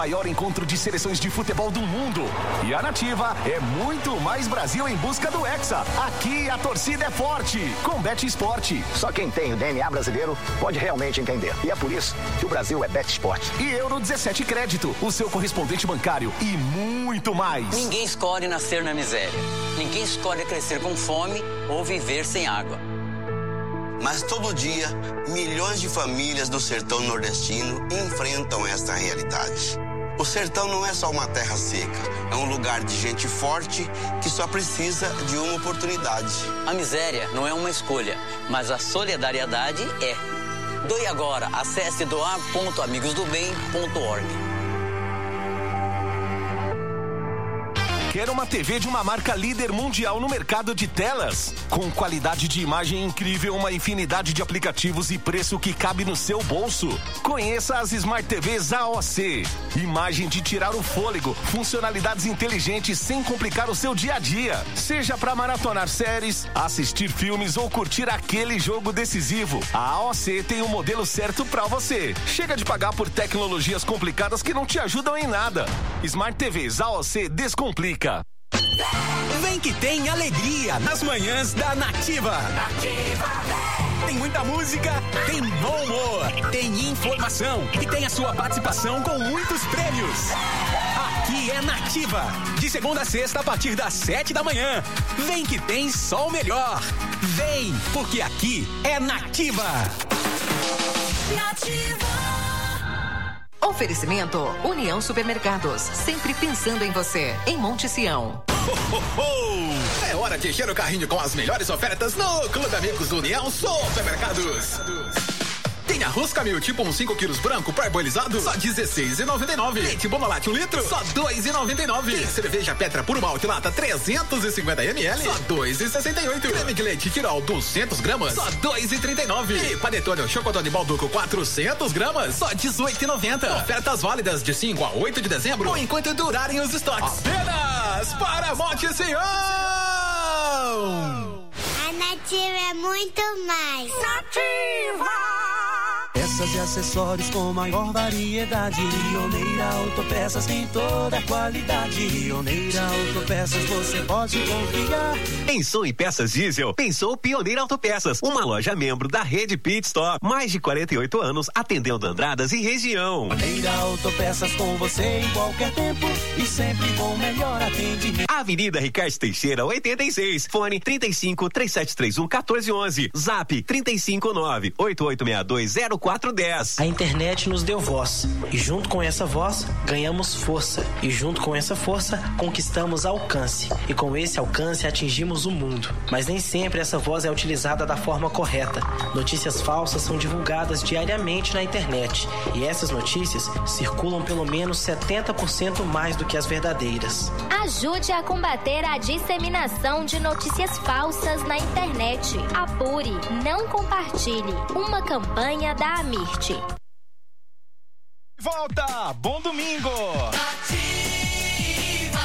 Maior encontro de seleções de futebol do mundo. E a Nativa é muito mais Brasil em busca do Hexa. Aqui a torcida é forte. Com Bet Esporte. Só quem tem o DNA brasileiro pode realmente entender. E é por isso que o Brasil é Bet Esporte. E Euro 17 Crédito, o seu correspondente bancário. E muito mais. Ninguém escolhe nascer na miséria. Ninguém escolhe crescer com fome ou viver sem água. Mas todo dia, milhões de famílias do sertão nordestino enfrentam esta realidade. O sertão não é só uma terra seca, é um lugar de gente forte que só precisa de uma oportunidade. A miséria não é uma escolha, mas a solidariedade é. Doe agora, acesse doar.amigosdobem.org. Quer uma TV de uma marca líder mundial no mercado de telas? Com qualidade de imagem incrível, uma infinidade de aplicativos e preço que cabe no seu bolso? Conheça as Smart TVs AOC. Imagem de tirar o fôlego, funcionalidades inteligentes sem complicar o seu dia a dia. Seja para maratonar séries, assistir filmes ou curtir aquele jogo decisivo, a AOC tem o modelo certo para você. Chega de pagar por tecnologias complicadas que não te ajudam em nada. Smart TVs AOC descomplica. Vem que tem alegria nas manhãs da Nativa. Tem muita música, tem bom humor, tem informação e tem a sua participação com muitos prêmios. Aqui é Nativa, de segunda a sexta a partir das 7 da manhã. Vem que tem só o melhor. Vem, porque aqui é Nativa. Nativa. Oferecimento União Supermercados, sempre pensando em você, em Monte Sião. É hora de encher o carrinho com as melhores ofertas no Clube Amigos do União Supermercados. Tem arroz Camil tipo 5 quilos branco parboilizado, só R$16,99. Leite Bombalate 1 litro, só R$2,99. Tem cerveja Petra Puro Malte Lata 350 ml, só R$2,68. Creme de leite Tirol 200 gramas, só R$2,39. E Panetone Chocotone Balduco 400 gramas, só R$18,90. Ofertas válidas de 5 a 8 de dezembro, ou enquanto durarem os estoques. Apenas para Monte Sião! A Nativa é muito mais. Nativa! Peças e acessórios com maior variedade. Pioneira Autopeças tem toda a qualidade. Pioneira Autopeças você pode confiar. Pensou em peças diesel? Pensou Pioneira Autopeças, uma loja membro da rede Pit Stop. Mais de 48 anos atendendo Andradas e região. Pioneira Autopeças com você em qualquer tempo e sempre com o melhor atendimento. Avenida Ricardo Teixeira 86, fone 35 3731 1411, zap 359 8862 0410. A internet nos deu voz e junto com essa voz ganhamos força e junto com essa força conquistamos alcance e com esse alcance atingimos o mundo. Mas nem sempre essa voz é utilizada da forma correta. Notícias falsas são divulgadas diariamente na internet e essas notícias circulam pelo menos 70% mais do que as verdadeiras. Ajude a combater a disseminação de notícias falsas na internet. Apure, não compartilhe. Uma campanha da Amirte. Volta! Bom domingo! Nativa,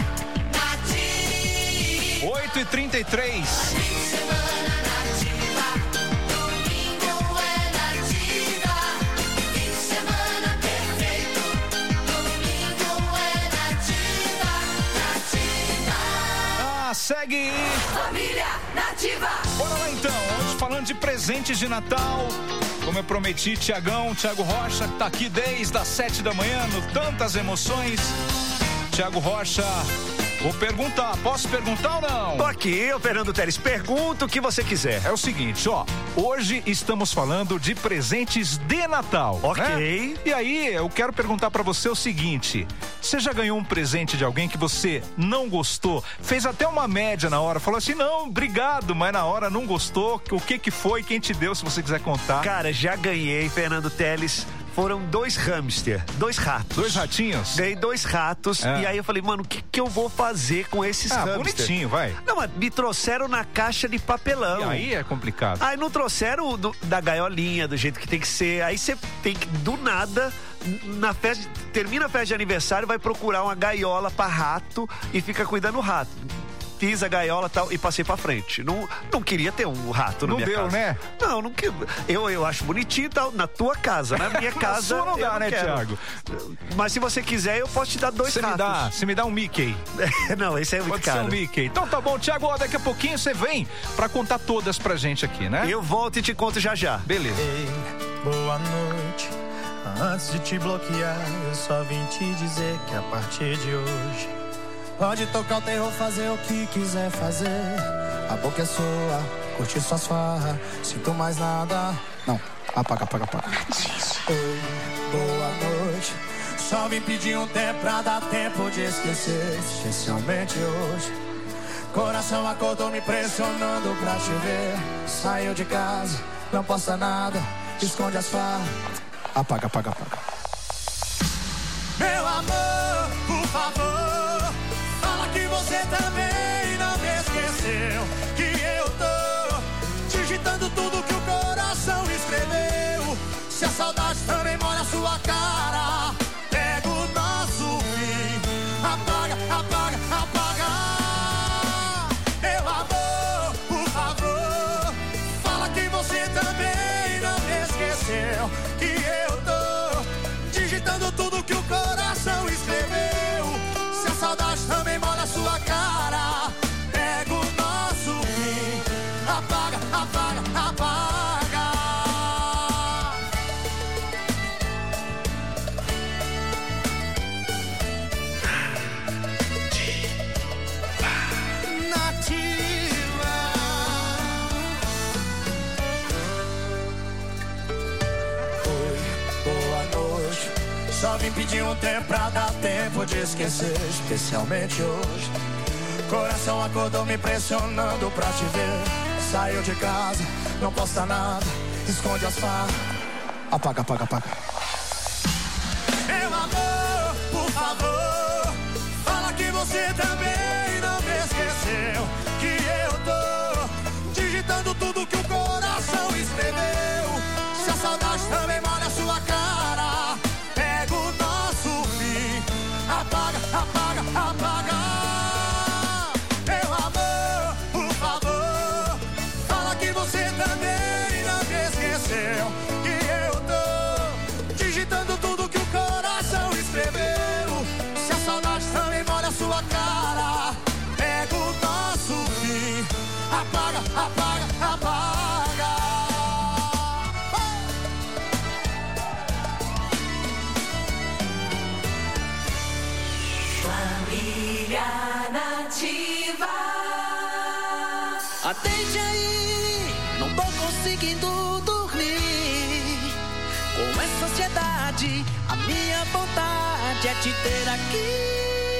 Nativa. 8h33. Segue! Família Nativa! Bora lá então, hoje falando de presentes de Natal. Como eu prometi, Thiago Rocha, que tá aqui desde as 7 da manhã, no Tantas Emoções. Thiago Rocha, vou perguntar, posso perguntar ou não? Tô aqui, Fernando Teles, pergunta o que você quiser. É o seguinte, ó, hoje estamos falando de presentes de Natal. Ok. Né? E aí, eu quero perguntar pra você o seguinte, você já ganhou um presente de alguém que você não gostou? Fez até uma média na hora, falou assim, não, obrigado, mas na hora não gostou, o que foi, quem te deu, se você quiser contar? Cara, já ganhei, Fernando Teles. Foram 2 hamster, 2 ratos. 2 ratinhos? Ganhei 2 ratos e aí eu falei, mano, o que eu vou fazer com esses hamster? Bonitinho, vai. Não, mas me trouxeram na caixa de papelão. E aí é complicado. Aí não trouxeram da gaiolinha, do jeito que tem que ser. Aí você tem que, do nada, na festa, termina a festa de aniversário, vai procurar uma gaiola pra rato e fica cuidando do rato. fiz a gaiola e tal e passei pra frente. Não queria ter um rato na minha casa. Não deu, né? Não queria. Eu acho bonitinho e tal, na tua casa. Na minha casa. Na sua não dá, né, Thiago? Mas se você quiser, eu posso te dar 2 ratos. Você me dá um Mickey. Não, esse é muito Pode caro. ser um Mickey. Então tá bom, Thiago, daqui a pouquinho você vem pra contar todas pra gente aqui, né? Eu volto e te conto já. Beleza. Ei, boa noite. Antes de te bloquear, eu só vim te dizer que a partir de hoje pode tocar o terror, fazer o que quiser fazer. A boca é sua, curtir suas farras. Sinto mais nada. Não, apaga. Oi, boa noite. Só vim pedir um tempo pra dar tempo de esquecer, especialmente hoje. Coração acordou me pressionando pra te ver. Saiu de casa, não posta nada, esconde as farras. Apaga. Meu amor, por favor, fala que você também não me esqueceu. Que eu tô digitando tudo que o coração escreveu. Se a saudade também molha a sua cara, pega o nosso fim. Apaga. Meu amor, por favor, fala que você também não me esqueceu. Que eu tô digitando tudo que o coração escreveu. Se a saudade também molha a sua cara, pega o nosso fim. Apaga. Só vim pedir um tempo pra dar tempo de esquecer, especialmente hoje. Coração acordou me pressionando pra te ver. Saiu de casa, não posta nada, esconde as farras. Apaga. Meu amor, por favor, fala que você também não me esqueceu. Que eu tô digitando tudo que o coração escreveu. Se a saudade também molha a sua cara, pega o nosso fim. Apaga. Meu amor, por favor, fala que você também não me esqueceu. Que eu tô digitando tudo que o coração escreveu. Se a saudade também molha a sua cara, pega o nosso fim. Apaga. Atende aí, não tô conseguindo dormir. Com essa ansiedade, a minha vontade é te ter aqui.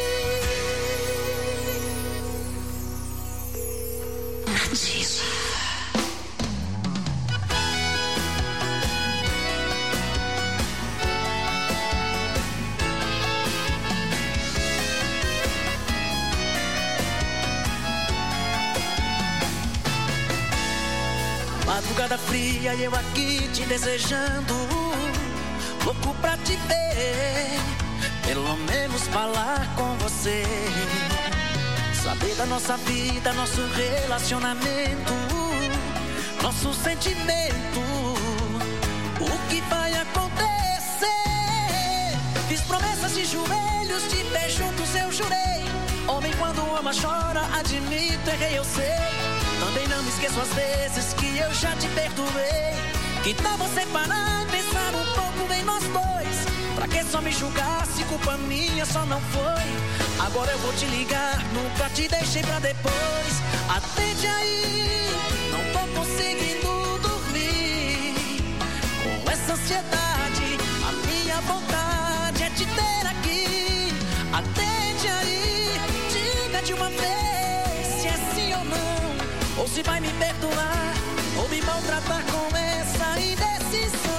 Madrugada fria e eu aqui te desejando, louco pra te ver, pelo menos falar com você, saber da nossa vida, nosso relacionamento, nosso sentimento, o que vai acontecer. Fiz promessas de joelhos, de pé juntos eu jurei. Homem quando ama chora, admito, errei, eu sei. Também não me esqueço às vezes que eu já te perdoei. Que tal você parar e pensar um pouco em nós dois? Pra que só me julgar se culpa minha só não foi? Agora eu vou te ligar, nunca te deixei pra depois. Atende aí, não tô conseguindo dormir. Com essa ansiedade, a minha vontade é te ter aqui. Atende aí, diga de uma vez se é sim ou não. Ou se vai me perdoar, ou me maltratar com essa indecisão.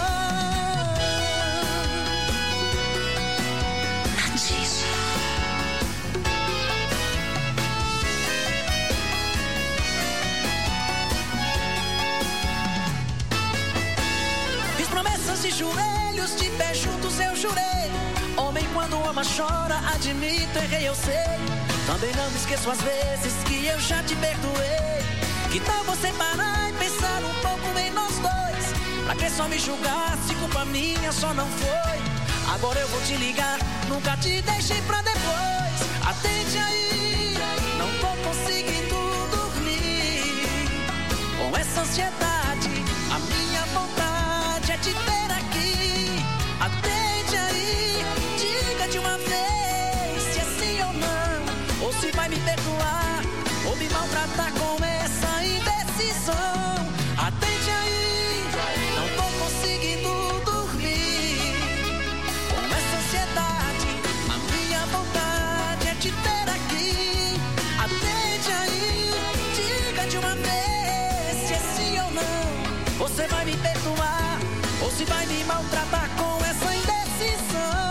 Fiz promessas de joelhos, de pé juntos eu jurei. Homem quando ama chora, admito, errei, eu sei. Também não me esqueço às vezes que eu já te perdoei. Que tal você parar e pensar um pouco em nós dois? Pra que só me julgar se culpa minha só não foi? Agora eu vou te ligar, nunca te deixei pra depois. Atende aí, não tô conseguindo dormir. Com essa ansiedade, a minha vontade é te ter aqui. Atende aí, diga de uma vez se é sim ou não, ou se vai me perdoar ou me maltratar com essa indecisão. Atende aí, não tô conseguindo dormir. Com essa ansiedade, a minha vontade é te ter aqui. Atende aí, diga de uma vez se é sim ou não. Você vai me perdoar ou se vai me maltratar com essa indecisão.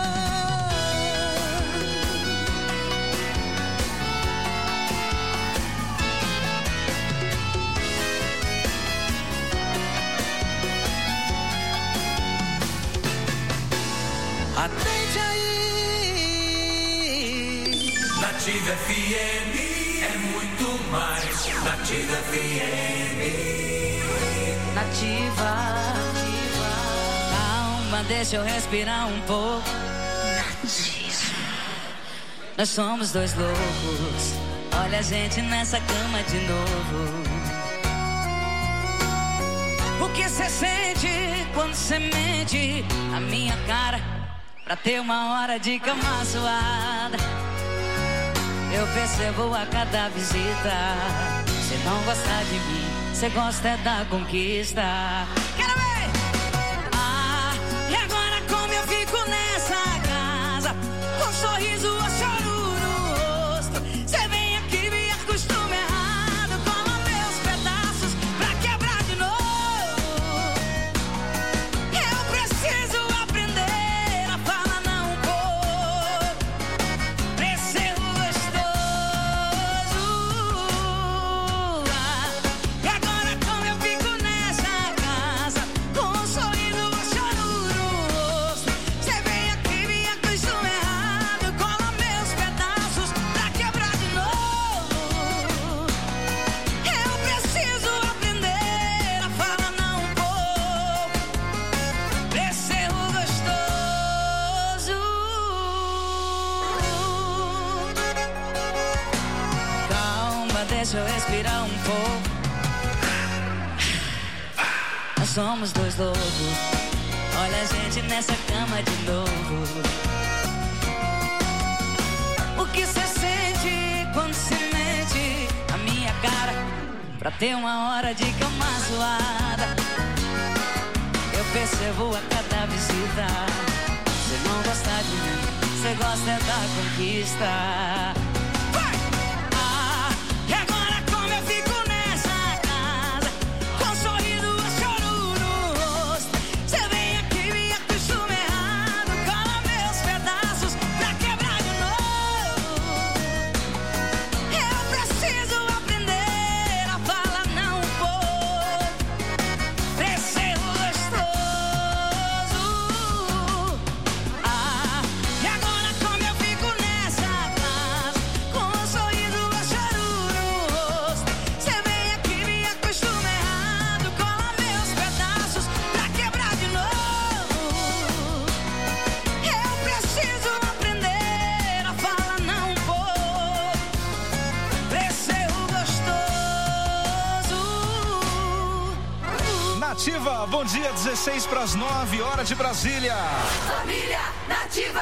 Atende aí. Nativa FM é muito mais. Nativa FM. Nativa. Calma, deixa eu respirar um pouco. Nós somos dois loucos. Olha a gente nessa cama de novo. O que cê sente quando cê mente na minha cara? Pra ter uma hora de cama suada. Eu percebo a cada visita. Cê não gosta de mim, cê gosta é da conquista. Quero ver! Ah, e agora como eu fico nessa casa? Com um sorriso ou choro no rosto. Cê vem aqui, me acostuma errado. Cola meus pedaços pra quebrar de novo. Eu preciso aprender a falar não um pouco. Pra ser gostoso. E agora como eu fico nessa casa? Com um sorriso ou choro no rosto. Cê vem aqui, me acostuma errado. Cola meus pedaços pra quebrar de novo. Eu preciso aprender a falar não um pouco. Pra ser gostoso. Calma, deixa eu respirar um pouco. Nós somos dois loucos. Olha a gente nessa cama de novo. O que cê sente quando se mente na minha cara? Pra ter uma hora de cama suada. Eu percebo a cada visita. Cê não gosta de mim, cê gosta é da conquista. Vai! Ah, e agora como eu fico nessa casa? Com um sorriso ou choro no rosto. Cê vem aqui, me acostuma errado. Cola meus pedaços pra quebrar de novo. Eu preciso aprender a falar não um pouco. Pra ser gostoso. Ah, e agora como eu fico nessa casa? Com um sorriso ou choro no rosto. Cê vem aqui, me acostuma errado. Cola meus pedaços pra quebrar de novo. Eu preciso aprender a falar não um pouco. Pra ser gostoso. Nativa, bom dia, 16 para as 9, hora de Brasília. Família Nativa.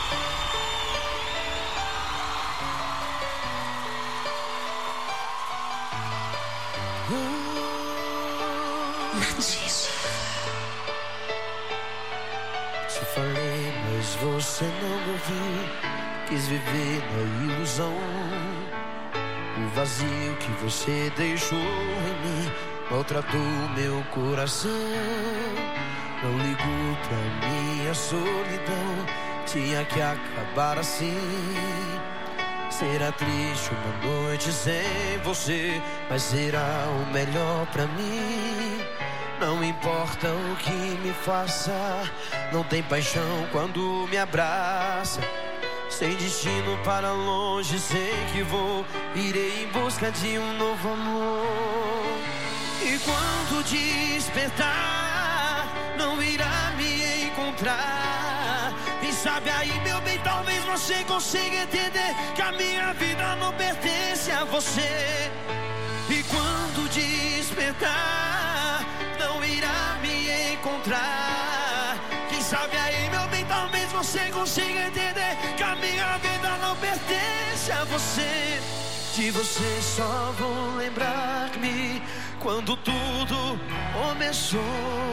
Te falei, mas você não me ouviu. Quis viver na ilusão. O vazio que você deixou em mim maltratou meu coração. Não ligou pra minha solidão. Tinha que acabar assim. Será triste uma noite sem você, mas será o melhor pra mim. Não importa o que me faça, não tem paixão quando me abraça. Sem destino para longe, sei que vou. Irei em busca de um novo amor. E quando despertar, não irá me encontrar. Quem sabe aí, meu bem, talvez você consiga entender que a minha vida não pertence a você. E quando despertar, não irá me encontrar. Quem sabe aí, meu bem, talvez você consiga entender que a minha vida não pertence a você. De você só vou lembrar-me quando tudo começou.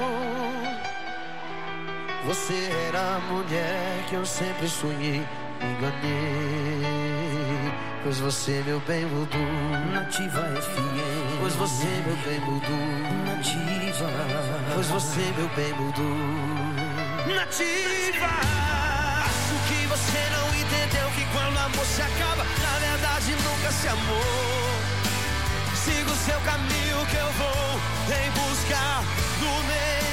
Você era a mulher que eu sempre sonhei, me enganei. Pois você, meu bem, mudou. Nativa FM. Pois você, meu bem, mudou. Nativa. Pois você, meu bem, mudou. Nativa. Acho que você não entendeu que quando o amor se acaba, na verdade nunca se amou. Siga o seu caminho que eu vou em busca do meu.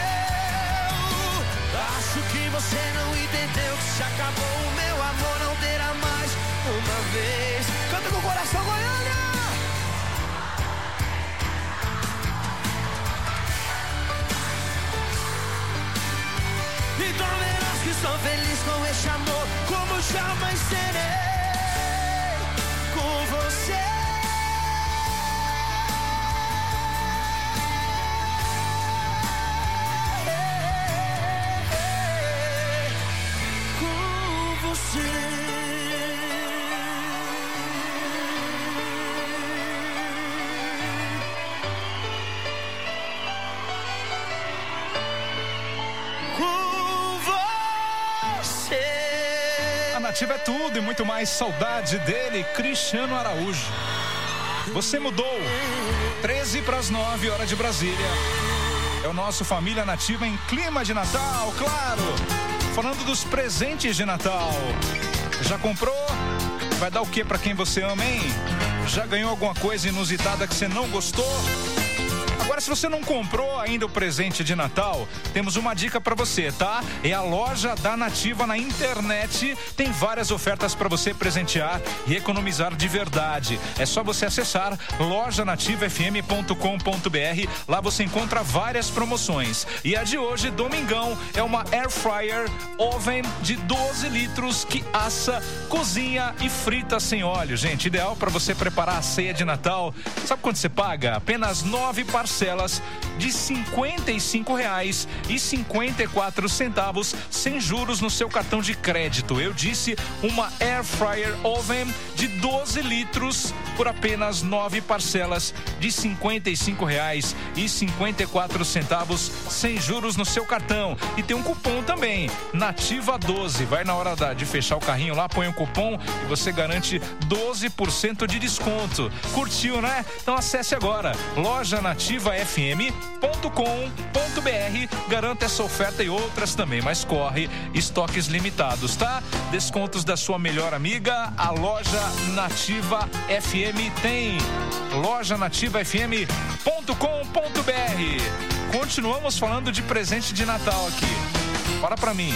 Acho que você não entendeu que se acabou o meu amor, não terá mais uma vez. Canta com o coração, Goiânia! Então verás que sou feliz com esse amor, como jamais serei com você. Nativa é tudo e muito mais. Saudade dele, Cristiano Araújo. Você mudou. 8:13, hora de Brasília. É o nosso Família Nativa em clima de Natal, claro. Falando dos presentes de Natal. Já comprou? Vai dar o que pra quem você ama, hein? Já ganhou alguma coisa inusitada que você não gostou? Agora, se você não comprou ainda o presente de Natal, temos uma dica pra você, tá? É a loja da Nativa na internet. Tem várias ofertas pra você presentear e economizar de verdade. É só você acessar lojanativafm.com.br. Lá você encontra várias promoções. E a de hoje, domingão, é uma Air Fryer Oven de 12 litros que assa, cozinha e frita sem óleo. Gente, ideal pra você preparar a ceia de Natal. Sabe quanto você paga? Apenas 9 parcelas de R$ 55,54 sem juros no seu cartão de crédito. Eu disse, uma Air Fryer Oven de 12 litros por apenas 9 parcelas de R$ 55,54 sem juros no seu cartão. E tem um cupom também, Nativa 12. Vai na hora de fechar o carrinho lá, põe o cupom e você garante 12% de desconto. Curtiu, né? Então acesse agora lojanativafm.com.br. Garanta essa oferta e outras também, mas corre, estoques limitados, tá? Descontos da sua melhor amiga, a Loja Nativa FM tem. lojanativafm.com.br. Continuamos falando de presente de Natal aqui. Bora pra mim,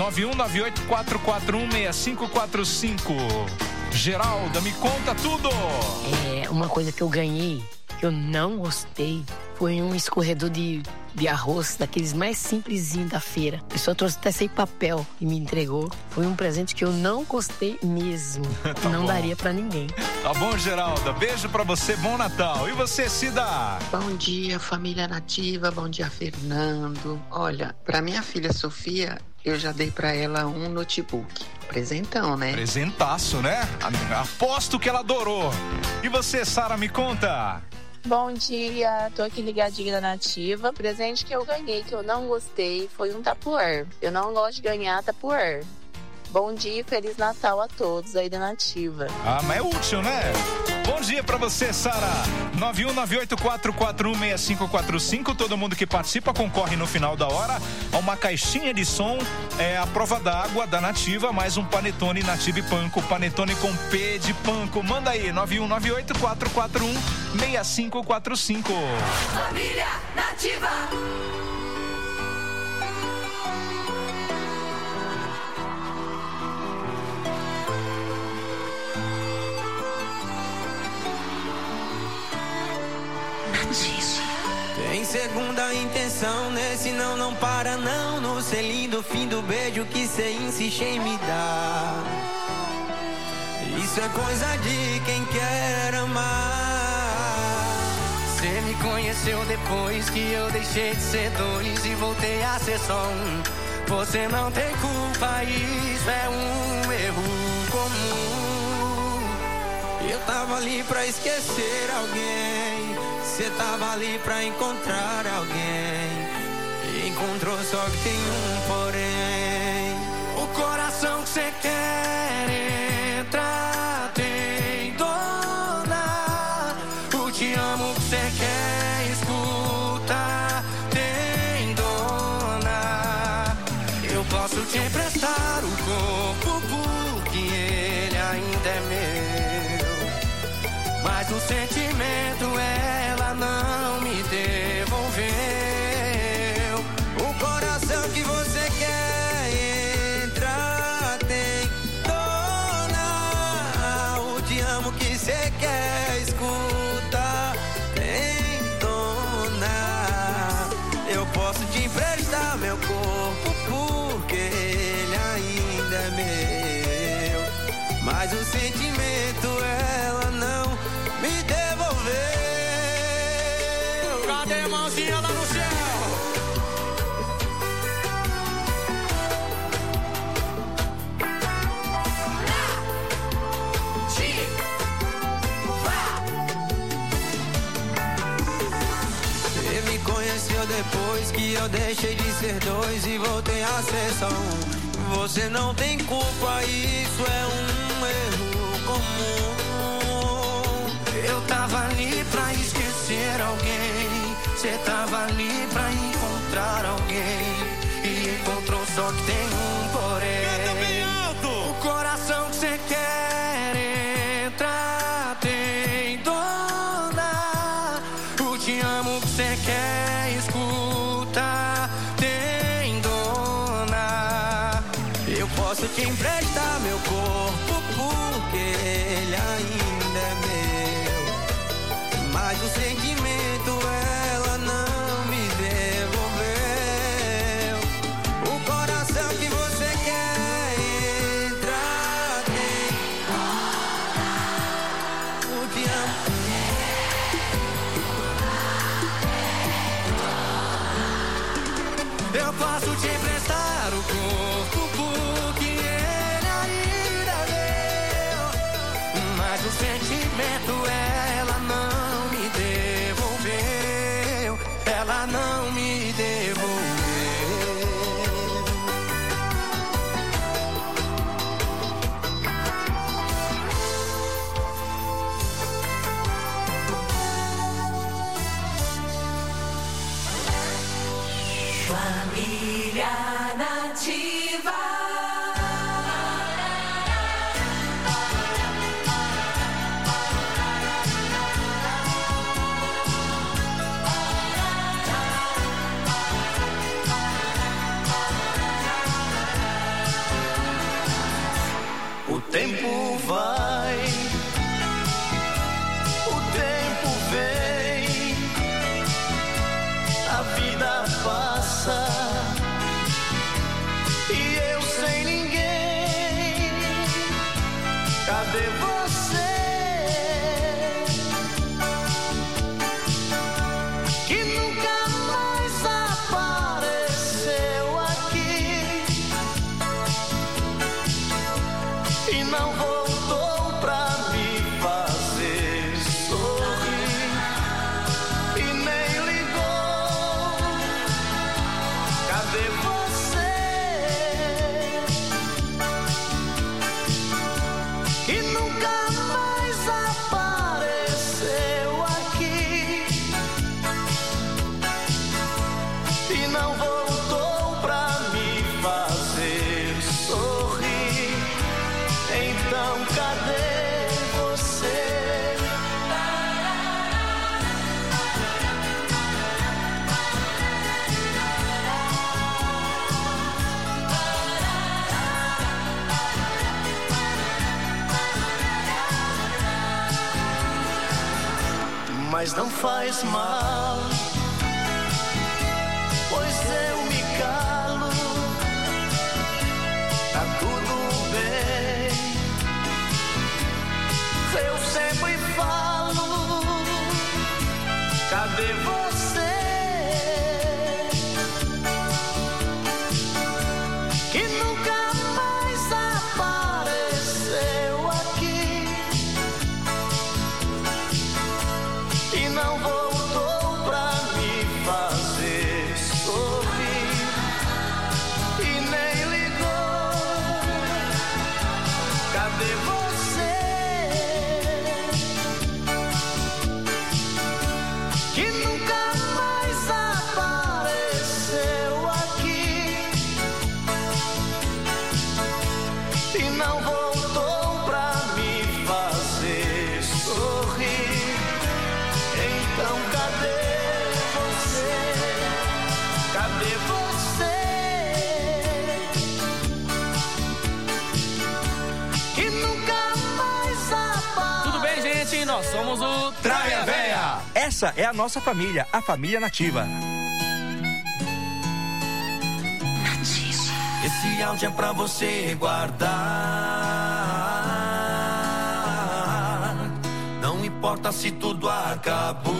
9198-441-6545. Geralda, me conta tudo. Uma coisa que eu ganhei, que eu não gostei, foi um escorredor de arroz, daqueles mais simplesinhos da feira. A pessoa trouxe até sem papel e me entregou. Foi um presente que eu não gostei mesmo. Tá não bom. daria pra ninguém. Tá bom, Geralda. Beijo pra você, bom Natal. E você, Cida? Bom dia, família Nativa. Bom dia, Fernando. Olha, pra minha filha Sofia, eu já dei pra ela um notebook. Presentão, né? Presentaço, né? Aposto que ela adorou. E você, Sara, me conta? Bom dia, tô aqui ligadinha na Nativa. O presente que eu ganhei, que eu não gostei, foi um Tupperware. Eu não gosto de ganhar Tupperware. Bom dia e Feliz Natal a todos aí da Nativa. Ah, mas é útil, né? Bom dia pra você, Sara. 91984416545. Todo mundo que participa concorre no final da hora a uma caixinha de som, a prova d'água da Nativa, mais um panetone Nativa e Panko, panetone com P de Panko. Manda aí, 91984416545. Família Nativa. Sem segunda intenção, nesse não para não. No selinho do fim do beijo que cê insiste em me dar. Isso é coisa de quem quer amar. Cê me conheceu depois que eu deixei de ser dois e voltei a ser só um. Você não tem culpa, isso é um erro comum. Eu tava ali pra esquecer alguém, cê tava ali pra encontrar alguém. E encontrou, só que tem um porém. O coração que cê quer entrar tem dona. O te amo que cê quer escutar tem dona. Eu posso te emprestar o corpo porque ele ainda é meu, mas o sentimento ela não me devolveu. O coração que você quer entrar tem dona. O te amo que você quer escutar tem dona. Eu posso te emprestar meu corpo porque ele ainda é meu, mas o sentimento ela não me devolveu. Cadê a mãozinha lá no céu? Você me conheceu depois que eu deixei de ser dois e voltei a ser só um. Você não tem culpa, isso é um erro comum. Eu tava ali pra esquecer alguém, cê tava ali pra encontrar alguém. E encontrou, só que tem um porém. O coração que cê quer entrar tem dona. O te amo que cê quer escutar tem dona. Eu posso te emprestar meu corpo porque ele ainda é meu, mas o sentimento ela não me devolveu. O coração que você quer entrar tem o te amo. Eu posso te emprestar o corpo porque ele ainda é meu, mas o sentimento ela não me devolveu. Ela não me devolveu. Família Nativa. O tempo vai, o tempo vem, a vida passa e eu sem ninguém. Cadê você? Que nunca mais apareceu aqui e não voltou pra me fazer sorrir e nem ligou. Cadê você? Que nunca mais apareceu aqui e não voltou pra me fazer sorrir. Então cadê você? Mas não faz mal, sempre falo, cadê você? Que nunca mais apareceu aqui e não voltou pra me fazer sorrir e nem ligou. Cadê você? Que nunca mais apareceu aqui e não voltou pra me fazer sorrir. Então cadê você? Cadê você? Que nunca mais apareceu. Tudo bem, gente? Nós somos o Traia Véia. Essa é a nossa família, a família nativa. Esse áudio é pra você guardar. Não importa se tudo acabou.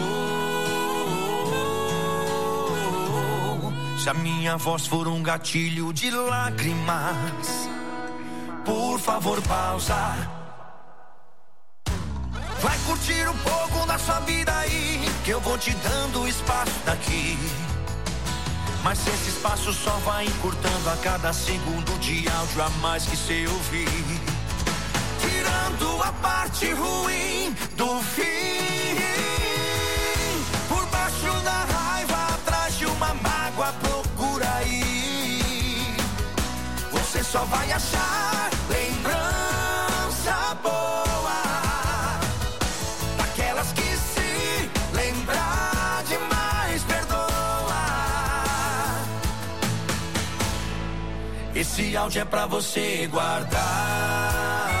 Se a minha voz for um gatilho de lágrimas, por favor, pausa. Vai curtir um pouco da sua vida aí, que eu vou te dando espaço daqui. Mas esse espaço só vai encurtando a cada segundo de áudio a mais que cê ouvir. Tirando a parte ruim do fim. Por baixo da raiva, atrás de uma mágoa, procura aí. Você só vai achar lembrança boa, daquelas que se lembrar demais perdoa. Esse áudio é pra você guardar.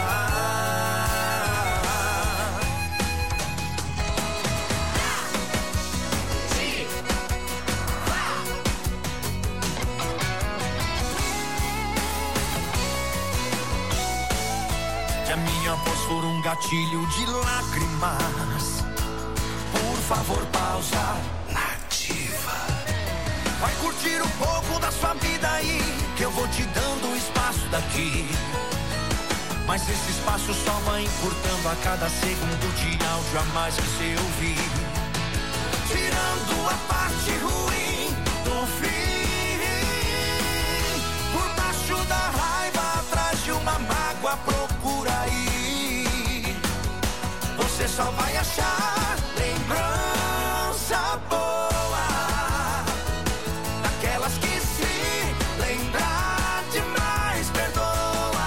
Se a minha voz for um gatilho de lágrimas, por favor, pausa. Nativa. Vai curtir um pouco da sua vida aí, que eu vou te dando espaço daqui. Mas esse espaço só vai encurtando a cada segundo de áudio a mais que você ouvir. Tirando a parte ruim do fim. Por baixo da raiva, atrás de uma mágoa, procura aí. Você só vai achar lembrança boa, daquelas que se lembrar demais perdoa.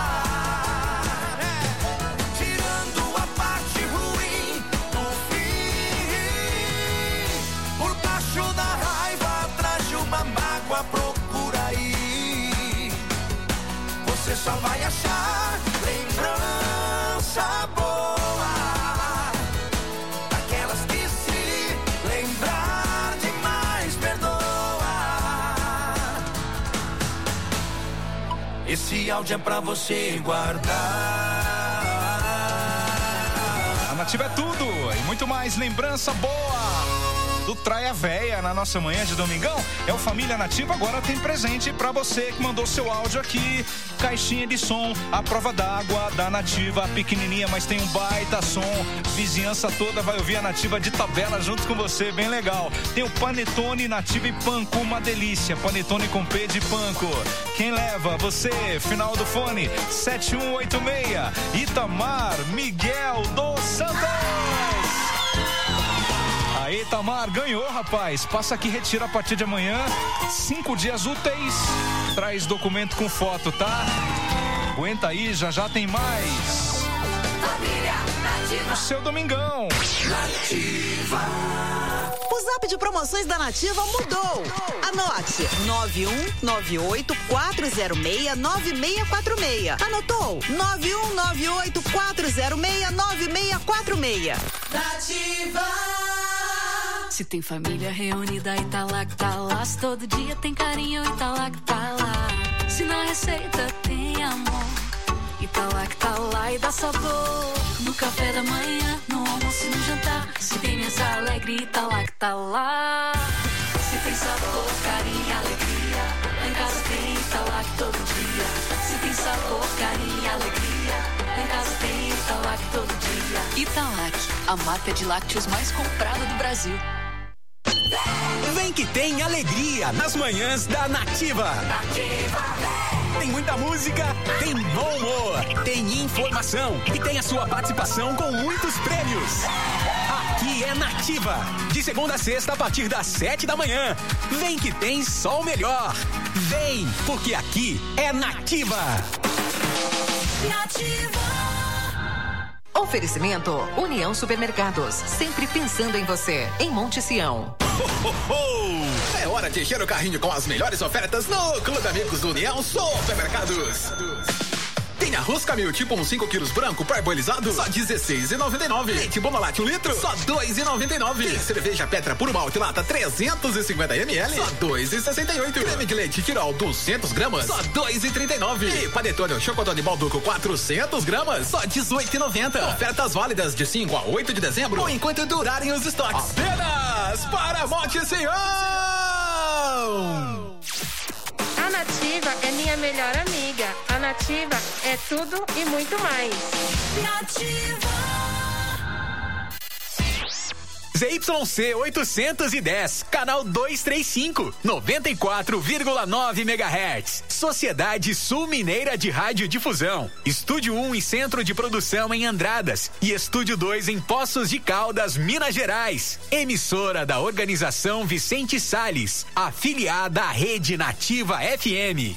Tirando a parte ruim do fim. Por baixo da raiva, atrás de uma mágoa, procura aí. Você só vai achar lembrança boa, daquelas que se lembrar demais perdoa. Esse áudio é pra você guardar. A Nativa é tudo e muito mais. Lembrança boa do Traia Véia na nossa manhã de domingão. É o Família Nativa. Agora tem presente pra você que mandou seu áudio aqui. Caixinha de som, a prova d'água da Nativa, pequenininha, mas tem um baita som. Vizinhança toda vai ouvir a Nativa de tabela junto com você, bem legal. Tem o Panetone Nativa e Panko, uma delícia. Panetone com P de Panko. Quem leva? Você, final do fone 7186. Itamar Miguel dos Santos. Aí, Tamar, ganhou, rapaz. Passa aqui, retira a partir de amanhã. 5 dias úteis. Traz documento com foto, tá? Aguenta aí, já já tem mais. Família Nativa. O seu domingão. Nativa. O zap de promoções da Nativa mudou. Anote: 9198-406-9646. Anotou? 9198-406-9646. Nativa. Se tem família reunida e tá lá que tá lá. Se todo dia tem carinho e tá lá que tá lá. Se na receita tem amor e tá lá e dá sabor. No café da manhã, no almoço e no jantar. Se tem mesa alegre, tá lá. Se tem sabor, carinho e alegria, lá em casa tem Italac todo dia. Se tem sabor, carinho e alegria, lá em casa tem Italac todo dia. Italac, a marca de lácteos mais comprada do Brasil. Vem que tem alegria nas manhãs da Nativa. Tem muita música, tem bom humor, tem informação e tem a sua participação com muitos prêmios. Aqui é Nativa, de segunda a sexta a partir das 7 da manhã. Vem que tem só o melhor. Vem, porque aqui é Nativa. Oferecimento União Supermercados, sempre pensando em você, em Monte Sião. É hora de encher o carrinho com as melhores ofertas no Clube Amigos do União Supermercados. Tem arroz Camil tipo 5 quilos branco parboilizado, só R$16,99. Leite Bonolate 1 litro, só R$2,99. Tem cerveja Petra Puro Malte lata 350 ml, só R$2,68. Creme de leite Tirol 200 gramas, só R$2,39. E panetone Chocotone Balduco 400 gramas, só R$18,90. Ofertas válidas de 5 a 8 de dezembro, ou enquanto durarem os estoques. Apenas para Monte Sião! A Nativa é minha melhor amiga. A Nativa é tudo e muito mais. Nativa. ZYC 810, canal 235, 94,9 MHz. Sociedade Sul Mineira de Radiodifusão. Estúdio 1 e Centro de Produção em Andradas. E Estúdio 2 em Poços de Caldas, Minas Gerais. Emissora da Organização Vicente Salles, afiliada à Rede Nativa FM.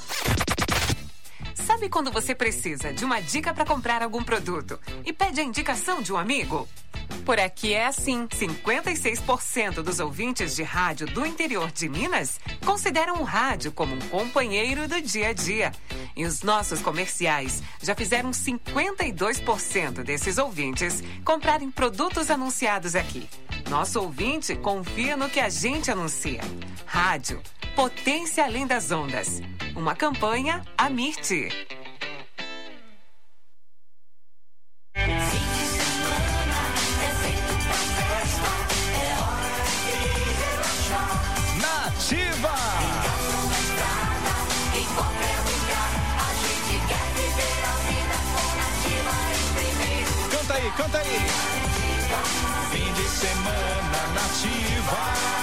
Sabe quando você precisa de uma dica para comprar algum produto e pede a indicação de um amigo? Por aqui é assim, 56% dos ouvintes de rádio do interior de Minas consideram o rádio como um companheiro do dia a dia. E os nossos comerciais já fizeram 52% desses ouvintes comprarem produtos anunciados aqui. Nosso ouvinte confia no que a gente anuncia. Rádio, potência além das ondas. Uma campanha Amirte. Nativa! Em qualquer lugar, a gente quer viver a vida com Nativa em primeiro. Canta aí. Fim de semana Nativa.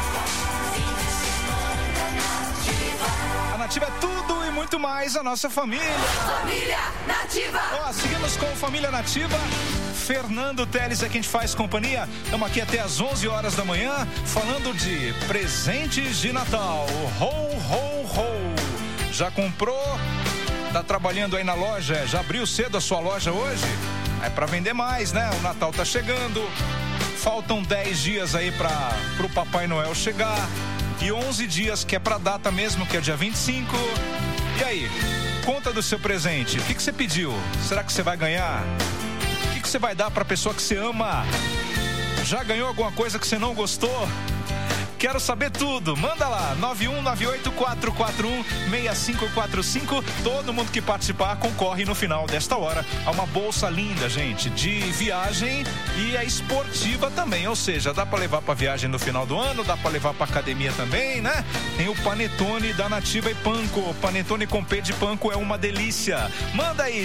A Nativa é tudo e muito mais a nossa família. Família Nativa. Ó, seguimos com Família Nativa. Fernando Teles é quem te faz companhia. Estamos aqui até às 11 horas da manhã falando de presentes de Natal. Ho, ho, ho. Já comprou? Tá trabalhando aí na loja? Já abriu cedo a sua loja hoje? É para vender mais, né? O Natal tá chegando. Faltam 10 dias aí pro Papai Noel chegar. E 11 dias, que é pra data mesmo, que é o dia 25. E aí? Conta do seu presente. O que você pediu? Será que você vai ganhar? O que você vai dar pra pessoa que você ama? Já ganhou alguma coisa que você não gostou? Quero saber tudo. Manda lá, 91984416545. Todo mundo que participar concorre no final desta hora a uma bolsa linda, gente, de viagem e é esportiva também. Ou seja, dá pra levar pra viagem no final do ano, dá pra levar pra academia também, né? Tem o panetone da Nativa e Panko. Panetone com P de Panko é uma delícia. Manda aí,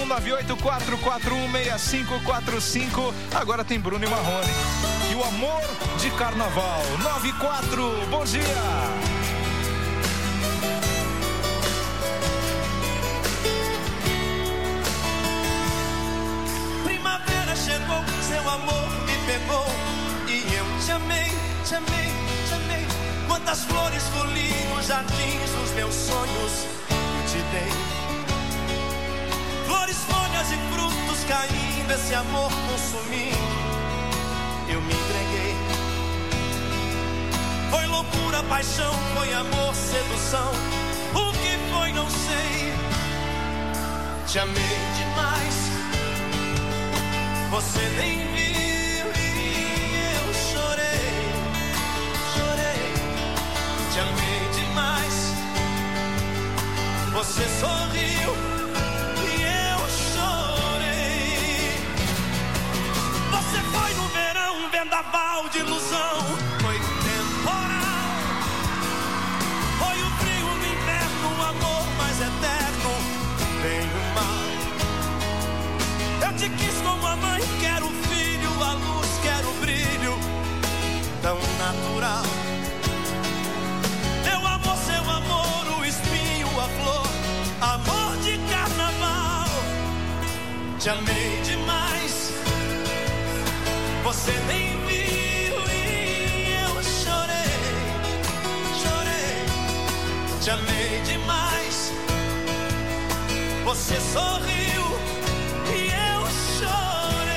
91984416545. Agora tem Bruno e Marrone. E o amor de carnaval, 94, bom dia! Primavera chegou, seu amor me pegou e eu te amei, te amei, te amei. Quantas flores colhi nos jardins dos meus sonhos eu te dei. Flores, folhas e frutos caindo, esse amor consumindo. Eu me entreguei. Foi loucura, paixão, foi amor, sedução. O que foi, não sei. Te amei demais. Você nem viu e eu chorei. Chorei. Te amei demais. Você sorriu e te quis como a mãe, quero o filho, a luz, quero o brilho tão natural. Meu amor, seu amor, o espinho, a flor, amor de carnaval. Te amei demais, você nem viu e eu chorei, chorei. Te amei demais, você sorriu e eu chorei.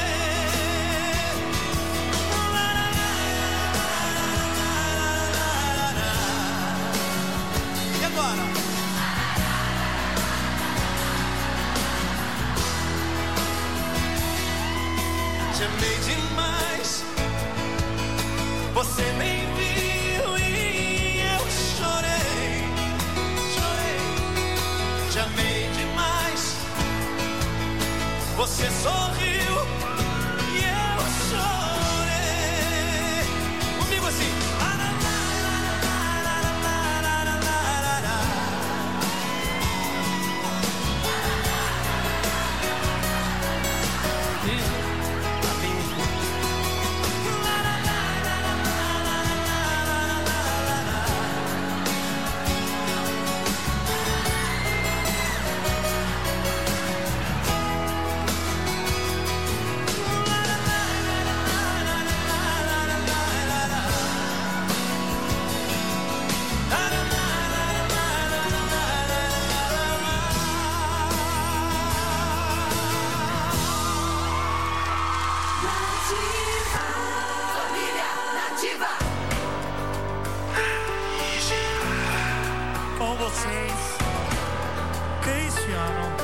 E agora? Te amei demais, você nem viu e eu chorei, chorei. Te amei demais, você sorriu e eu chorei. Comigo assim. Com vocês, Cristiano.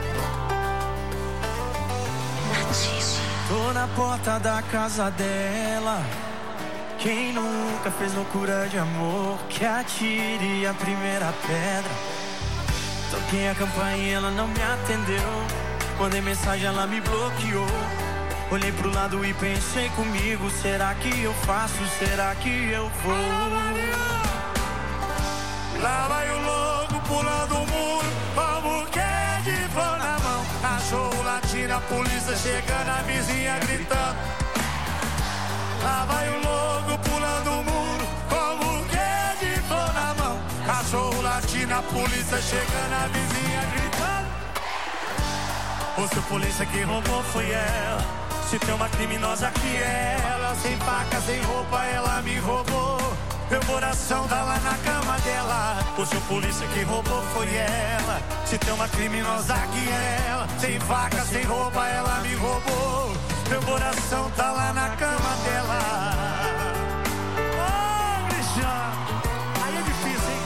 Tô na porta da casa dela. Quem nunca fez loucura de amor, que atire a primeira pedra. Toquei a campainha e ela não me atendeu. Mandei mensagem, ela me bloqueou. Olhei pro lado e pensei comigo, será que eu faço, será que eu vou? Lá vai o louco pulando o muro, como que de flor na mão. Cachorro latindo, a polícia chegando, a vizinha gritando. Lá vai o louco pulando o muro, como que de flor na mão. Cachorro latindo, a polícia chegando, a vizinha gritando. O seu polícia que roubou foi ela. Se tem uma criminosa que é ela. Sem faca, sem roupa, ela me roubou. Meu coração tá lá na cama dela. O seu polícia que roubou foi ela. Se tem uma criminosa que é ela. Sem faca, sem roupa, ela me roubou. Meu coração tá lá na cama dela. Ô, Cristiano, aí é difícil, hein?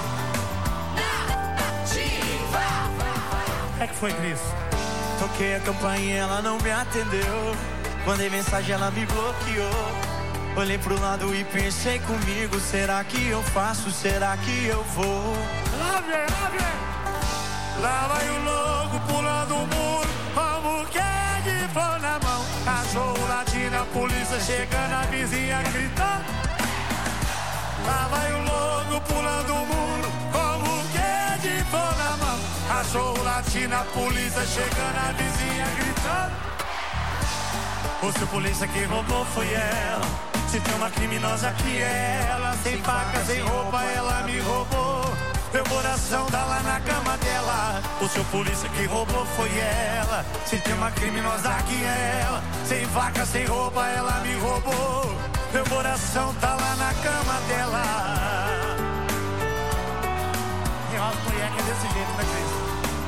É que foi, Cris? Toquei a campainha e ela não me atendeu. Mandei mensagem, ela me bloqueou. Olhei pro lado e pensei comigo, será que eu faço, será que eu vou? Lá vem, lá vem. Lá vai o louco pulando o muro, como que de flor na mão. Cachorro latindo, a polícia chegando, a vizinha gritando. Lá vai o louco pulando o muro, como que de flor na mão. Cachorro latindo, a polícia chegando, a vizinha gritando. O seu polícia que roubou foi ela. Se tem uma criminosa que é ela. Sem faca, sem roupa, ela me roubou. Meu coração tá lá na cama dela. O seu polícia que roubou foi ela. Se tem uma criminosa que é ela. Sem faca, sem roupa, ela me roubou. Meu coração tá lá na cama dela. E as mulheres que é desse jeito, né, Cris?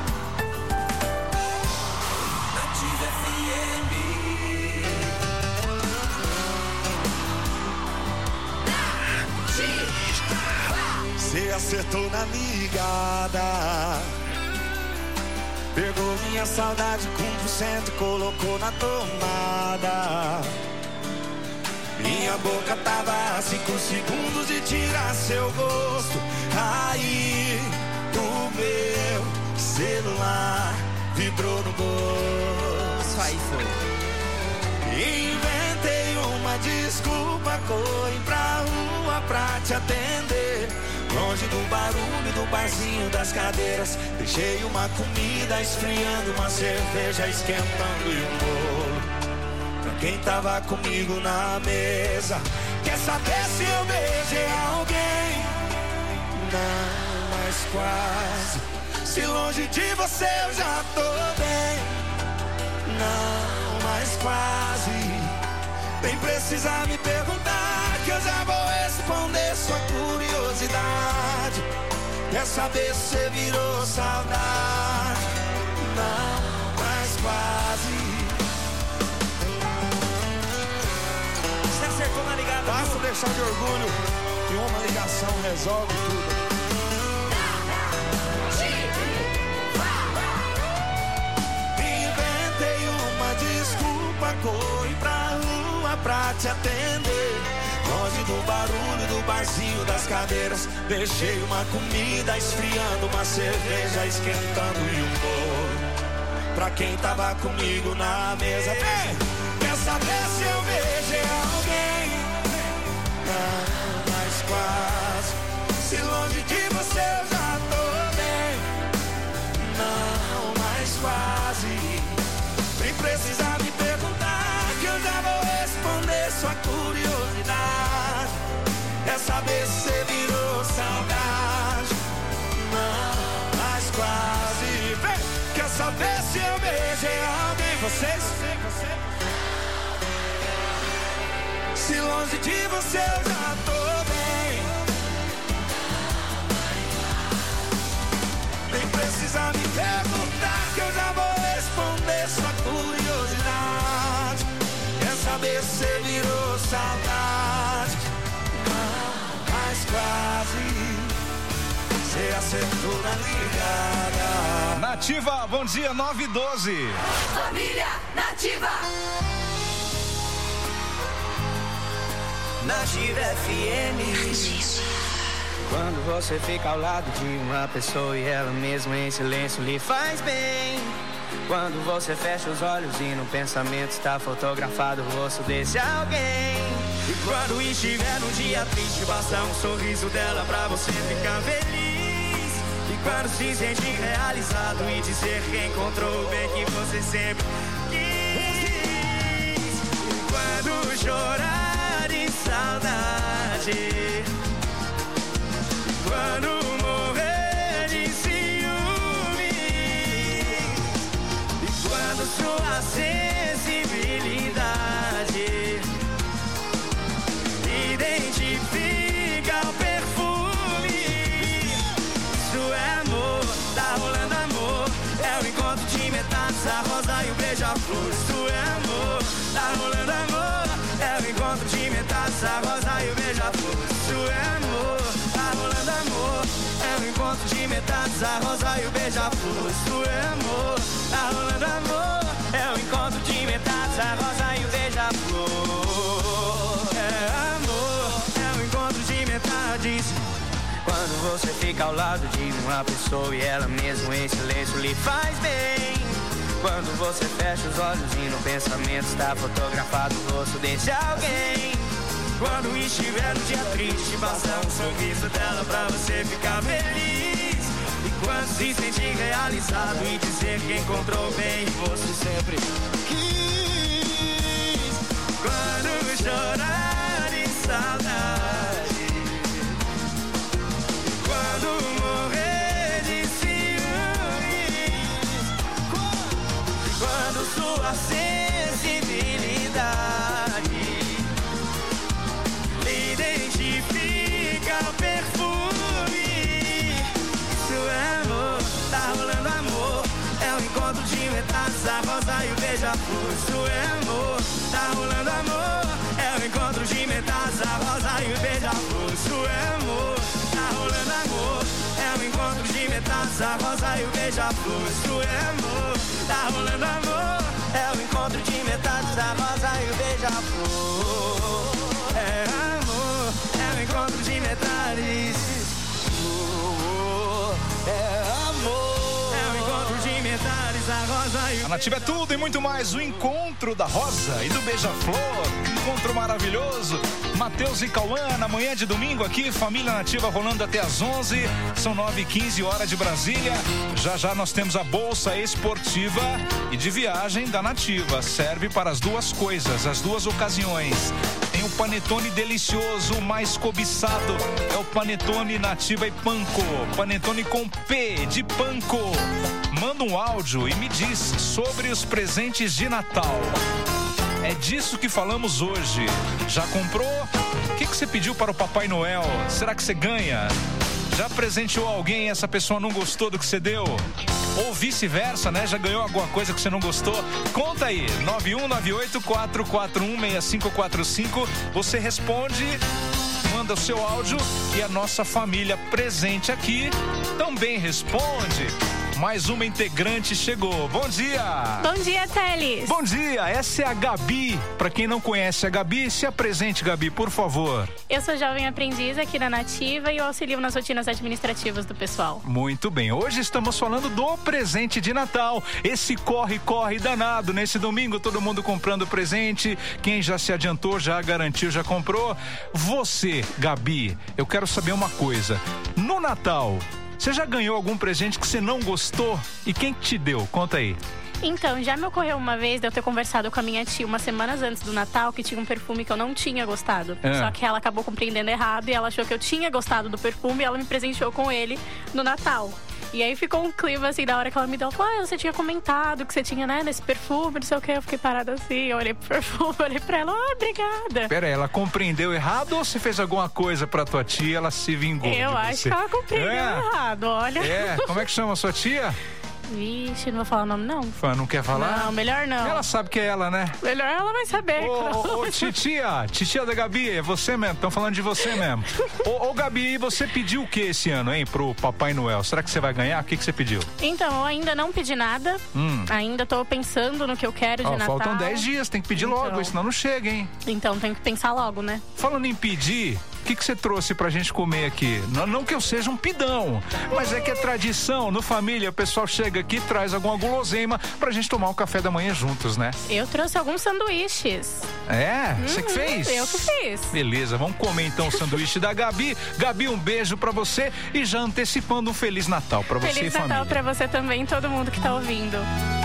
Você acertou na ligada. Pegou minha saudade com 100% e colocou na tomada. Minha boca tava a 5 segundos de tirar seu gosto. Aí o meu celular vibrou no bolso. Aí foi. Inventei uma desculpa, corri pra rua pra te atender. Longe do barulho do barzinho das cadeiras. Deixei uma comida esfriando, uma cerveja esquentando e um bolo. quem tava comigo na mesa. Quer saber se eu beijei alguém? Não, mas quase. Se longe de você eu já tô bem. Não, mas quase. Nem precisa me perguntar, que eu já vou responder sua curiosidade. Quer saber se você virou saudade? Não, mas quase. Você acertou na ligada. Basta deixar de orgulho e uma ligação resolve tudo. Inventei uma desculpa, corri pra rua pra te atender. Longe do barulho do barzinho das cadeiras. Deixei uma comida esfriando, uma cerveja esquentando e um bolo pra quem tava comigo na mesa. Quer saber se eu beijei alguém? Não, mas quase. Se longe de você eu já tô bem. Não, mas quase. Nem precisa me perguntar, que eu já vou responder sua curiosidade. Quer saber se você virou saudade? Não, mas quase. Vem. Quer saber se eu beijei alguém? Vocês? Se longe de você eu já tô bem. Nem precisa me perguntar, que eu já vou responder sua curiosidade. Quer saber se você virou saudade? Não, mas quase. Você acertou na ligada. Nativa, bom dia, 9h12. Família Nativa. Nativa FM. Quando você fica ao lado de uma pessoa e ela mesma em silêncio lhe faz bem. Quando você fecha os olhos e no pensamento está fotografado o rosto desse alguém. E quando estiver num dia triste, basta um sorriso dela pra você ficar feliz. E quando se sente realizado e dizer que encontrou o bem que você sempre quis. E quando chorar de saudade, quando morrer de ciúme, e quando sua sensibilidade identifica o perfume, isso é amor, tá rolando amor, é o encontro de metades, a rosa e o beija-flor. Isso é amor, tá rolando amor, é o encontro de metades, a rosa e o beija-flor. Isso é amor, tá rolando amor, é o encontro de metades, a rosa e o beija-flor. Isso é amor, tá rolando amor, é o encontro de metades, a rosa e o beija-flor. É amor, é o encontro de metades. Quando você fica ao lado de uma pessoa e ela mesmo em silêncio lhe faz bem. Quando você fecha os olhos e no pensamento está fotografado o rosto desse alguém. Quando estiver no dia triste, basta um sorriso dela pra você ficar feliz. E quando se sentir realizado e dizer que encontrou bem, você sempre quis. Quando chorar de saudade, quando morrer de ciúme, quando sua sensibilidade identifica o perfume, isso é amor, tá rolando amor, é o encontro de metades, a rosa e o beija-flor. Isso é amor, tá rolando amor, é o encontro de metades, a rosa e o beija-flor. Isso é amor, tá rolando amor, é o encontro de metades, a rosa e o beija-flor. Isso é amor, tá rolando amor, é o encontro de metades, a rosa e o beija-flor. É amor, é o encontro de metades. É amor, é o encontro de metades, a rosa e o Nativa é tudo e muito mais. O encontro da Rosa e do Beija-Flor. Encontro maravilhoso. Matheus e Cauã, na manhã de domingo aqui, Família Nativa rolando até às 11. São 9h15, hora de Brasília. Já já nós temos a bolsa esportiva e de viagem da Nativa. Serve para as duas coisas, as duas ocasiões. Tem o panetone delicioso, o mais cobiçado. É o panetone Nativa e Panko. Panetone com P de Panko. Manda um áudio e me diz sobre os presentes de Natal. É disso que falamos hoje. Já comprou? O que você pediu para o Papai Noel? Será que você ganha? Já presenteou alguém e essa pessoa não gostou do que você deu? Ou vice-versa, né? Já ganhou alguma coisa que você não gostou? Conta aí, 9198-441-6545. Você responde, manda o seu áudio e a nossa família presente aqui também responde. Mais uma integrante chegou. Bom dia! Bom dia, Teles! Bom dia! Essa é a Gabi. Pra quem não conhece a Gabi, se apresente, Gabi, por favor. Eu sou jovem aprendiz aqui na Nativa e eu auxilio nas rotinas administrativas do pessoal. Muito bem. Hoje estamos falando do presente de Natal. Esse corre-corre danado. Nesse domingo, todo mundo comprando presente. Quem já se adiantou, já garantiu, já comprou. Você, Gabi, eu quero saber uma coisa. No Natal, você já ganhou algum presente que você não gostou? E quem te deu? Conta aí. Então, já me ocorreu uma vez de eu ter conversado com a minha tia umas semanas antes do Natal, que tinha um perfume que eu não tinha gostado. Só que ela acabou compreendendo errado e ela achou que eu tinha gostado do perfume e ela me presenteou com ele no Natal. E aí ficou um clima assim, da hora que ela me deu, falou, você tinha comentado que você tinha, né, nesse perfume, não sei o que. Eu fiquei parada assim, eu olhei pro perfume, olhei pra ela, obrigada. Pera aí, ela compreendeu errado ou você fez alguma coisa pra tua tia e ela se vingou? Eu acho que ela compreendeu errado, olha. Como é que chama a sua tia? Vixe, não vou falar o nome, não. Não quer falar? Não, melhor não. Ela sabe que é ela, né? Melhor ela vai saber. Ô, titia da Gabi, é você mesmo, estão falando de você mesmo. Ô, Gabi, você pediu o que esse ano, hein, pro Papai Noel? Será que você vai ganhar? O que você pediu? Então, eu ainda não pedi nada. Ainda tô pensando no que eu quero de Natal. Faltam 10 dias, tem que pedir logo, senão não chega, hein? Então, tem que pensar logo, né? Falando em pedir, o que você trouxe pra gente comer aqui? Não que eu seja um pidão, mas é que é tradição, no família, o pessoal chega aqui e traz alguma guloseima pra gente tomar um café da manhã juntos, né? Eu trouxe alguns sanduíches. Você que fez? Eu que fiz. Beleza, vamos comer então o sanduíche da Gabi. Gabi, um beijo pra você e já antecipando um Feliz Natal pra você e família. Feliz Natal pra você também, todo mundo que tá ouvindo.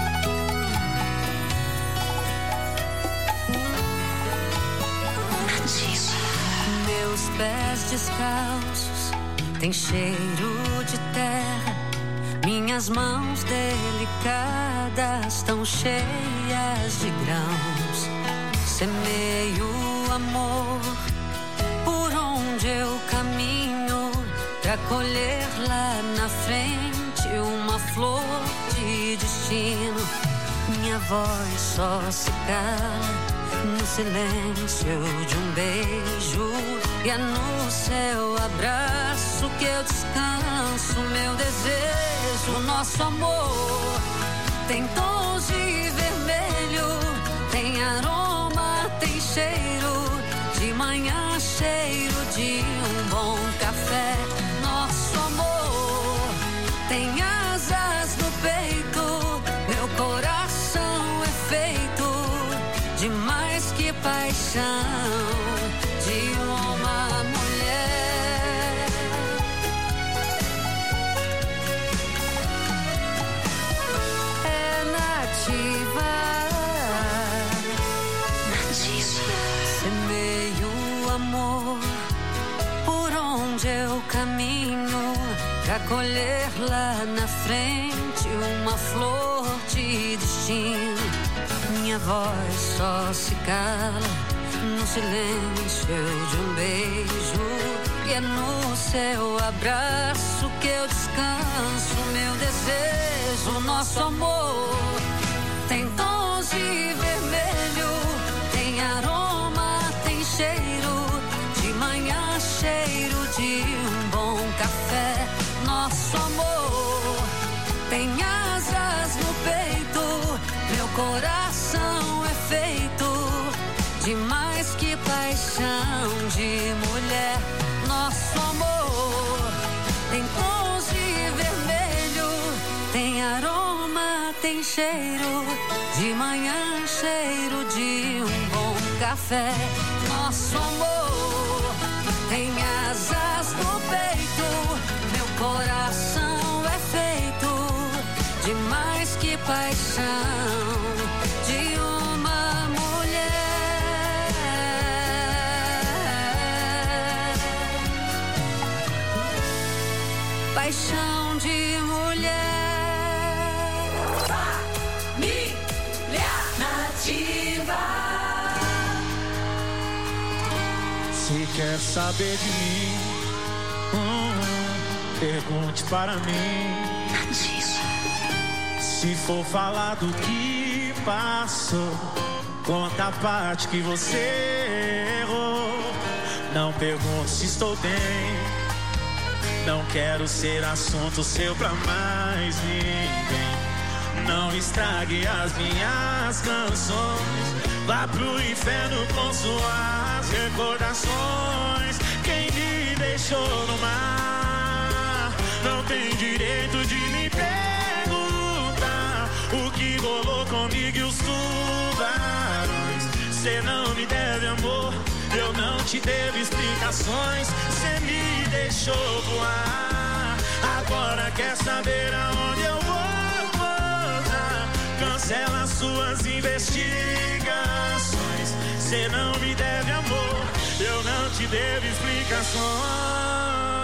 Meus pés descalços têm cheiro de terra. Minhas mãos delicadas tão cheias de grãos. Semeio amor por onde eu caminho, pra colher lá na frente uma flor de destino. Minha voz só se cala no silêncio de um beijo, e é no seu abraço que eu descanso meu desejo. Nosso amor tem tons de vermelho, tem aroma, tem cheiro, de manhã cheiro de um bom café. Nosso amor tem asas no peito, meu coração é feito de mais que paixão, de uma mulher. É nativa. Semeio amor por onde eu caminho, pra colher lá na frente uma flor de destino. Minha voz só se cala no silêncio de um beijo, e é no seu abraço que eu descanso meu desejo. Nosso amor tem tons de vermelho, tem aroma, tem cheiro, de manhã cheiro de um bom café. Nosso amor tem asas no peito, meu coração é feito de mais que paixão, de mulher. Nosso amor tem tons de vermelho, tem aroma, tem cheiro, manhã, cheiro de um bom café. Nosso amor tem asas no peito, meu coração é feito de mais que paixão, de uma mulher. Paixão de mulher. Família Nativa. Se quer saber de mim, pergunte para mim. Se for falar do que passou, conta a parte que você errou. Não pergunte se estou bem, não quero ser assunto seu pra mais ninguém. Não estrague as minhas canções, vá pro inferno com suas recordações. Quem me deixou no mar não tem direito de me perguntar o que rolou comigo e os tubarões. Cê não me deve amor, eu não te devo explicações. Cê me deixou voar, agora quer saber aonde eu vou pousar. Cancela suas investigações. Cê não me deve amor, eu não te devo explicações.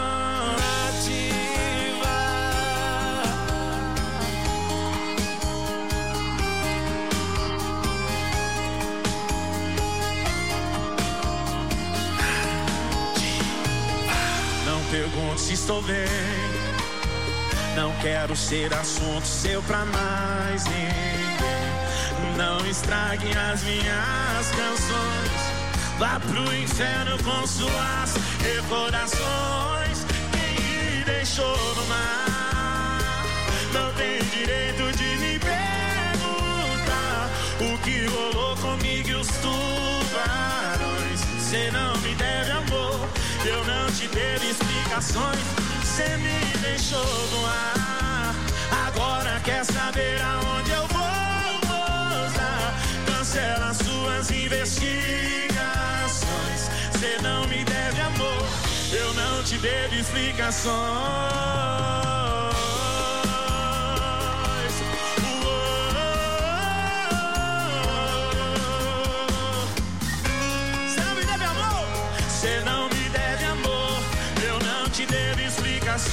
Pergunto se estou bem, não quero ser assunto seu pra mais ninguém. Não estrague as minhas canções, vá pro inferno com suas recordações. Quem me deixou no mar não tem direito de me perguntar o que rolou comigo e os tubarões. Cê não me deve amor, eu não te devo explicações. Cê me deixou no ar, agora quer saber aonde eu vou pousar. Cancela suas investigações. Cê não me deve amor, eu não te devo explicações. Cê não me deve amor, eu não te devo explicações.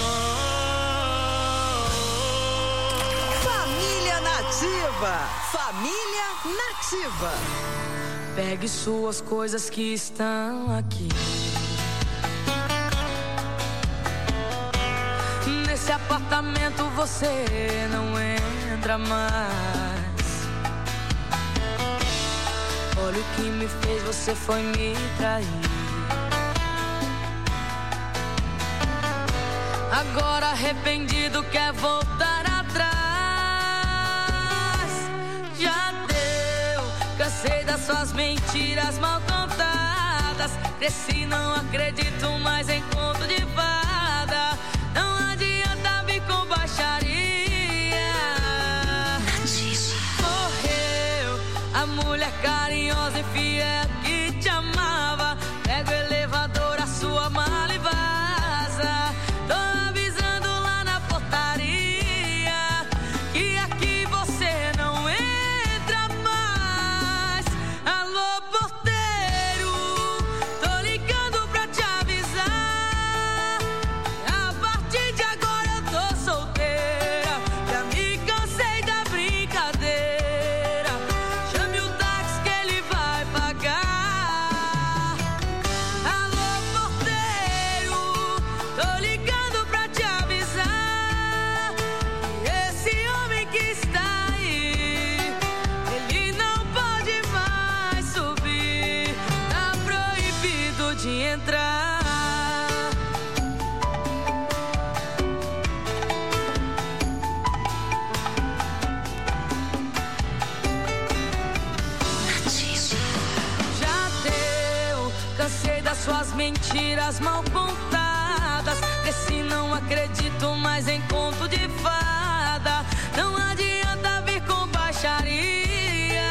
Família Nativa. Família Nativa. Pegue suas coisas que estão aqui. Nesse apartamento você não entra mais. Olha o que me fez, você foi me trair. Agora arrependido quer voltar atrás. Já deu, cansei das suas mentiras mal contadas. Cresci, não acredito mais em conto de fada. Não adianta vir com baixaria. Morreu a mulher carinhosa e fiel que te amava. Pega o elevador, a sua mala e vaza. Suas mentiras mal contadas. Cresci, não acredito mais em conto de fada. Não adianta vir com baixaria.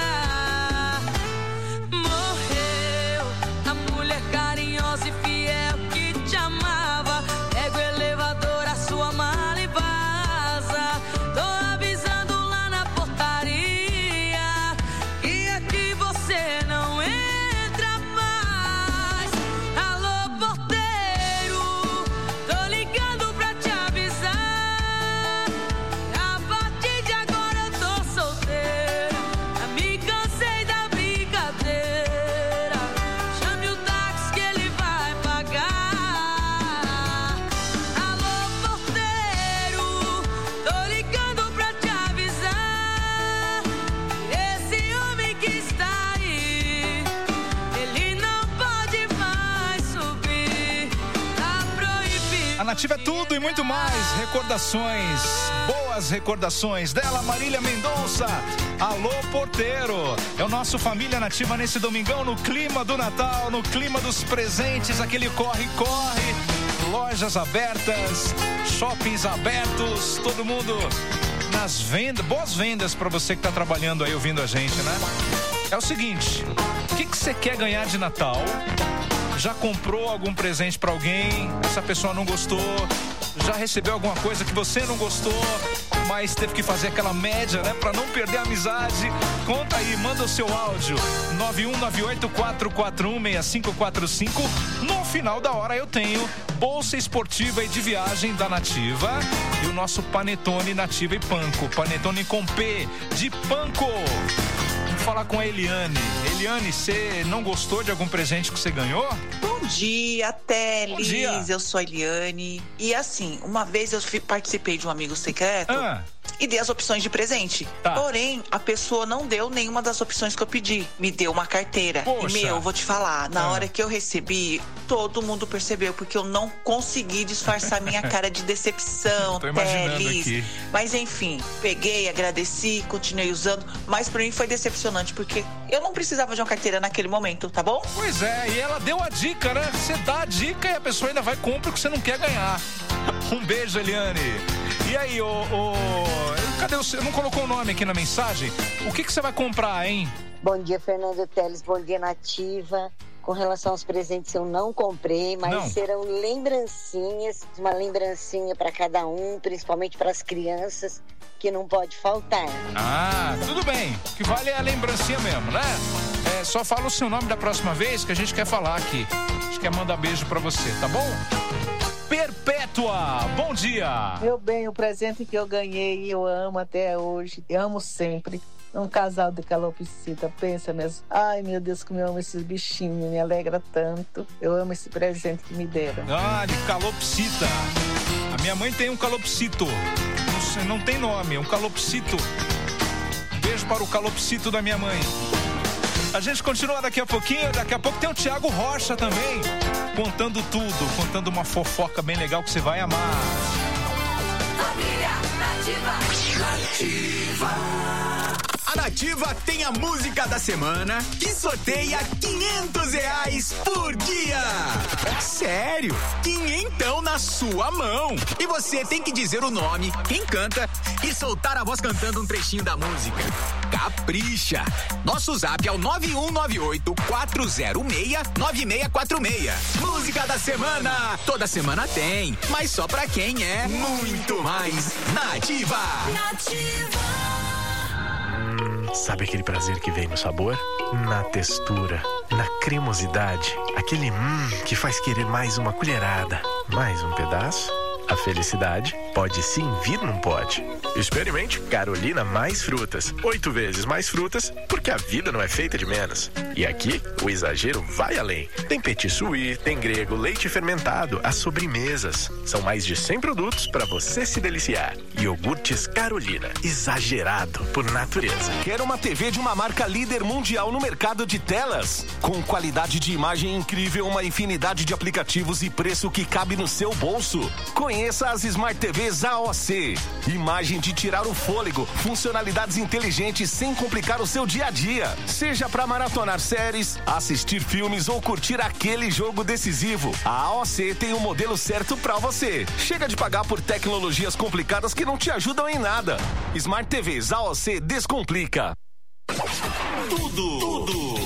Nativa é tudo e muito mais. Recordações, boas recordações dela, Marília Mendonça. Alô, porteiro. É o nosso Família Nativa nesse domingão, no clima do Natal, no clima dos presentes, aquele corre-corre. Lojas abertas, shoppings abertos, todo mundo nas vendas. Boas vendas para você que tá trabalhando aí ouvindo a gente, né? É o seguinte, o que você quer ganhar de Natal? Já comprou algum presente pra alguém? Essa pessoa não gostou? Já recebeu alguma coisa que você não gostou, mas teve que fazer aquela média, né? Pra não perder a amizade? Conta aí, manda o seu áudio. 9198-441-6545. No final da hora eu tenho bolsa esportiva e de viagem da Nativa e o nosso Panetone Nativa e Panko. Panetone com P de Panko. Vamos falar com a Eliane. Eliane, você não gostou de algum presente que você ganhou? Bom dia, Teles. Bom dia. Eu sou a Eliane. E assim, uma vez eu participei de um amigo secreto e dei as opções de presente. Tá. Porém, a pessoa não deu nenhuma das opções que eu pedi. Me deu uma carteira. Poxa. E, vou te falar, na hora que eu recebi, todo mundo percebeu, porque eu não consegui disfarçar minha cara de decepção, Tô imaginando Teles. aqui. Mas enfim, peguei, agradeci, continuei usando, mas pra mim foi decepcionante, porque eu não precisava de uma carteira naquele momento, tá bom? Pois é, e ela deu a dica, né? Você dá a dica e a pessoa ainda vai comprar o que você não quer ganhar. Um beijo, Eliane. E aí, cadê você? Não colocou o nome aqui na mensagem? O que você vai comprar, hein? Bom dia, Fernando Teles. Bom dia, Nativa. Com relação aos presentes, eu não comprei, mas serão lembrancinhas, uma lembrancinha para cada um, principalmente para as crianças, que não pode faltar. Ah, tudo bem. O que vale é a lembrancinha mesmo, né? Só fala o seu nome da próxima vez que a gente quer falar aqui. A gente quer mandar beijo pra você, tá bom? Perpétua, bom dia. Meu bem, o presente que eu ganhei, eu amo até hoje, eu amo sempre. Um casal de calopsita, pensa mesmo. Ai, meu Deus, como eu amo esses bichinhos, me alegra tanto. Eu amo esse presente que me deram. Ah, de calopsita. A minha mãe tem um calopsito. Não tem nome, é um calopsito. Beijo para o calopsito da minha mãe. A gente continua daqui a pouquinho. Daqui a pouco tem o Thiago Rocha também, contando tudo, contando uma fofoca bem legal que você vai amar. Família Nativa. A Nativa tem a música da semana que sorteia R$500 por dia. Sério, quinhentão na sua mão. E você tem que dizer o nome, quem canta e soltar a voz cantando um trechinho da música. Capricha. Nosso zap é o 9198-406-9646. Música da semana. Toda semana tem, mas só pra quem é muito mais Nativa. Sabe aquele prazer que vem no sabor? Na textura, na cremosidade, aquele que faz querer mais uma colherada, mais um pedaço? A felicidade pode sim vir num pote. Experimente Carolina Mais Frutas. 8 vezes mais frutas, porque a vida não é feita de menos. E aqui, o exagero vai além. Tem petit suí, tem grego, leite fermentado, as sobremesas. São mais de 100 produtos para você se deliciar. Iogurtes Carolina, exagerado por natureza. Quer uma TV de uma marca líder mundial no mercado de telas? Com qualidade de imagem incrível, uma infinidade de aplicativos e preço que cabe no seu bolso. Conheça as Smart TVs AOC. Imagem de tirar o fôlego, funcionalidades inteligentes sem complicar o seu dia a dia. Seja para maratonar séries, assistir filmes ou curtir aquele jogo decisivo, a AOC tem o modelo certo para você. Chega de pagar por tecnologias complicadas que não te ajudam em nada. Smart TVs AOC descomplica. Tudo